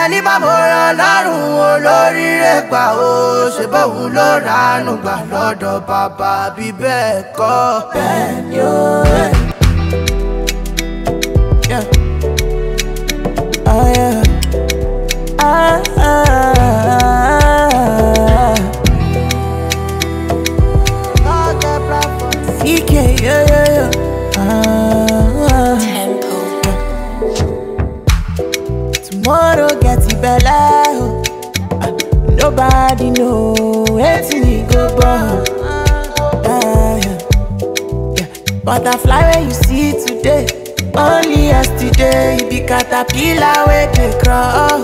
ẹni bá mọ̀ràn lọ́rùn olóríire gbà ó ṣe bóun ló ránú gbà lọ́dọ̀ bàbá bí bẹ́ẹ̀ kọ́ bẹ́ẹ̀ ni ó rẹ̀. Tomorrow get it better. Nobody know wetin he go born. Butterfly when you see today, only yesterday you be caterpillar wey dey crawl.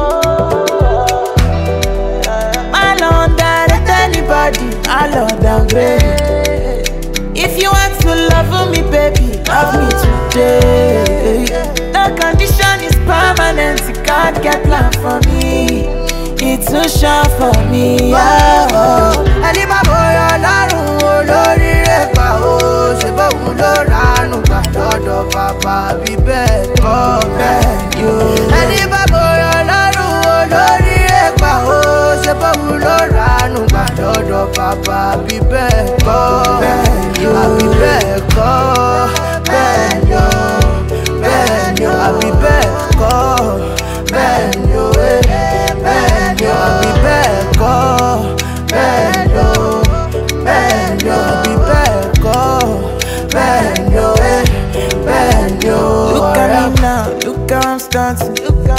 My Lord direct anybody, I love downgrade. If you want to love me, baby, love me today. The condition is permanent, you can't get plan for me. It's too short for me. Ẹni bá bọ̀rọ̀ lọ́rùn olóríire gbà ó ṣe bóun ló ránú gbà lọ́dọ̀ bàbá bí bẹ́ẹ̀ kọ́ bẹ́ẹ̀ ni ó. Ẹni bá bọ̀rọ̀ lọ́rùn olóríire gbà ó ṣe bóun ló ránú gbà lọ́dọ̀ bàbá bí bẹ́ẹ̀ kọ́ bẹ́ẹ̀ ni ó. Àbí bẹ́ẹ̀ kọ́ bẹ́ẹ̀ ni ó. Bẹ́ẹ̀ ni ó. Àbí bẹ́ẹ̀ kọ́ bẹ́ẹ̀ ni ó. Bẹ́ẹ̀ ni ó. Àbí bẹ́ẹ̀ kọ́ bẹ́ẹ̀ ni ó. Bẹ́ẹ̀ ni ó. Àbí bẹ́ẹ̀ kọ́ bẹ́ẹ̀ ni ó. Bẹ́ẹ̀ ni ó. Look at me now, look how I'm starting.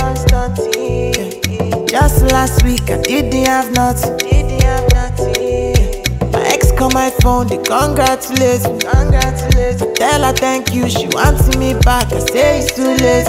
Just last week I didn't have nothing. My ex call my phone, they congratulate me. I tell her thank you, she wants me back. I say it's too late.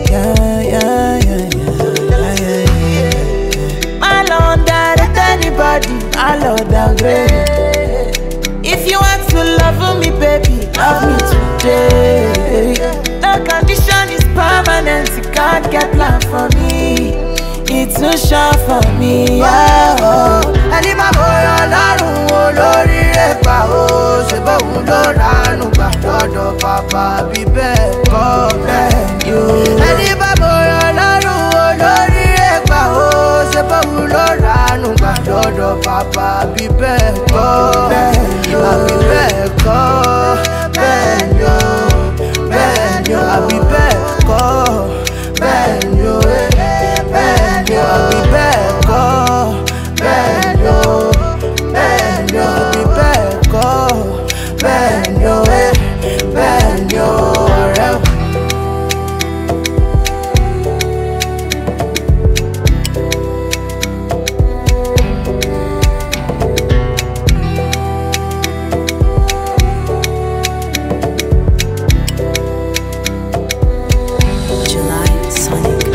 My Lord direct anybody, I love downgrade. If you want to love me, baby, love me today. The condition is permanent, you can't get plan for me. It's too short for me. Ẹni bá bọ̀rọ̀ lọ́rùn olóríire gbà ó ṣe bóun ló ránú gbà lọ́dọ̀ bàbá bí bẹ́ẹ̀ kọ́ bẹ́ẹ̀ ni ó. Ẹni bá bọ̀rọ̀ lọ́rùn olóríire gbà ó ṣe bóun ló ránú gbà lọ́dọ̀ bàbá bí bẹ́ẹ̀ kọ́ bẹ́ẹ̀ ni ó. Àbí bẹ́ẹ̀ kọ́ bẹ́ẹ̀ ni ó. Bẹ́ẹ̀ ni ó. Àbí bẹ́ẹ̀ kọ́ bẹ́ẹ̀ ni ó. Bẹ́ẹ̀ ni ó. Àbí bẹ́ẹ̀ kọ́ bẹ́ẹ̀ ni ó. Bẹ́ẹ̀ ni ó. Àbí bẹ́ẹ̀ kọ́ bẹ́ẹ̀ ni ó. Bẹ́ẹ̀ ni ó ọ̀rẹ́ o. July Sonic.